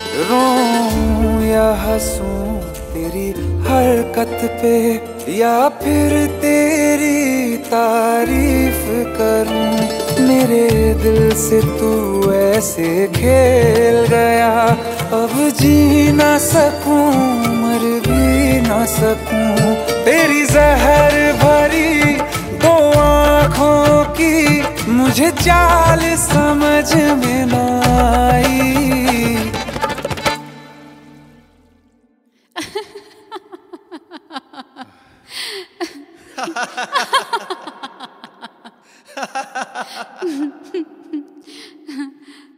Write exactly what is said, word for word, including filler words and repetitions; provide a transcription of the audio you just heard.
रोऊं या हंसूं तेरी हरकत पे, या फिर तेरी तारीफ करूं। मेरे दिल से तू ऐसे खेल गया, अब जी ना सकूं मर भी ना सकूं। तेरी जहर भरी दो आँखों की मुझे चाल समझ में ना आई।